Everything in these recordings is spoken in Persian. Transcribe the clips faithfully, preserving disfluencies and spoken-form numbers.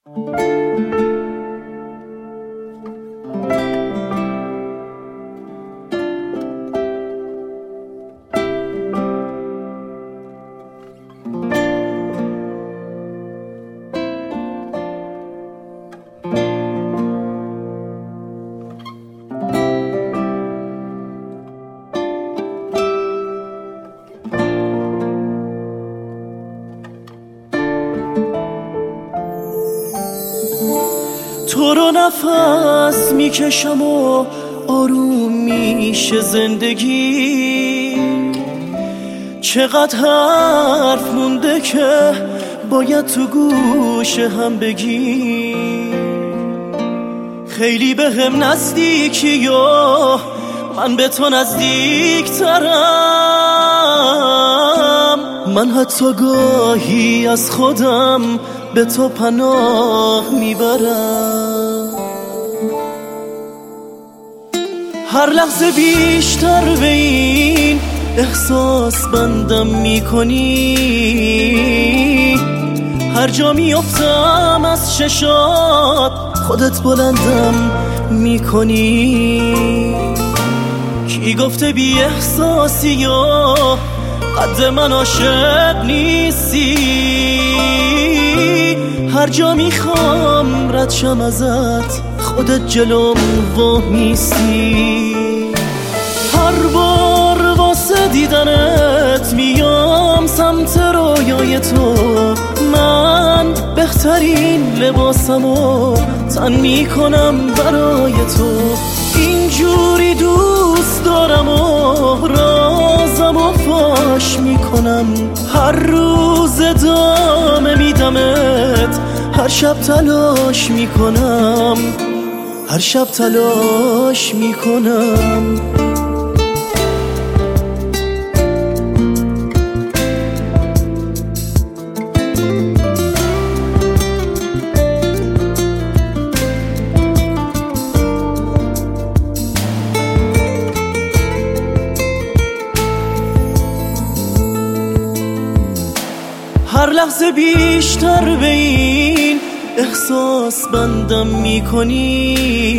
تو رو نفس میکشم و آروم میشه زندگی. چقدر حرف مونده که باید تو گوش هم بگی. خیلی به هم نزدیکی و من به تو نزدیک ترم. من حتی گاهی از خودم به تو پناه میبرم. هر لحظه بیشتر به این احساس بندم میکنی. هر جا میافتم از چشات خودت بلندم میکنی. کی گفته بی احساسی و قد من عاشق نیستی. هر جا میخوام رد شم ازت خودت جلوم وامیستی. هر بار واسه دیدنت میام سمت رویای تو. من بهترین لباسمو تن میکنم برای تو. اینجوری دوست دارم و رازمو فاش میکنم. هر روز ادامه میدمت هر شب تلاش میکنم. هر شب تلاش میکنم. هر لحظه بیشتر به این احساس بندم میکنی.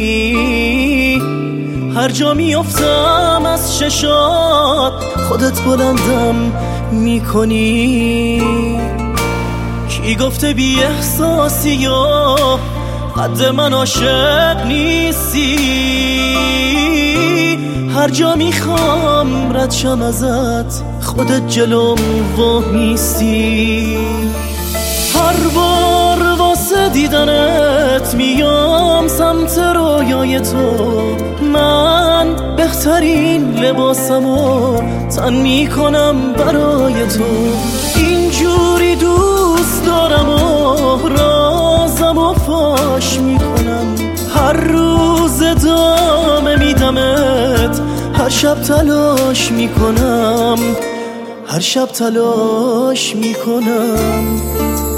هر جا میافتم از چشات خودت بلندم میکنی. کی گفته بی احساسی و قد من عاشق نیستی. هر جا میخوام رد شم ازت خودت جلوم وامیستی. هر بار واسه دیدنت میام سمت رویای تو. من بهترین لباسمو تن میکنم برای تو. اینجوری دوست دارم و رازمو فاش میکنم. هر روز ادامه میدمت هر شب تلاش میکنم. هر شب تلاش میکنم.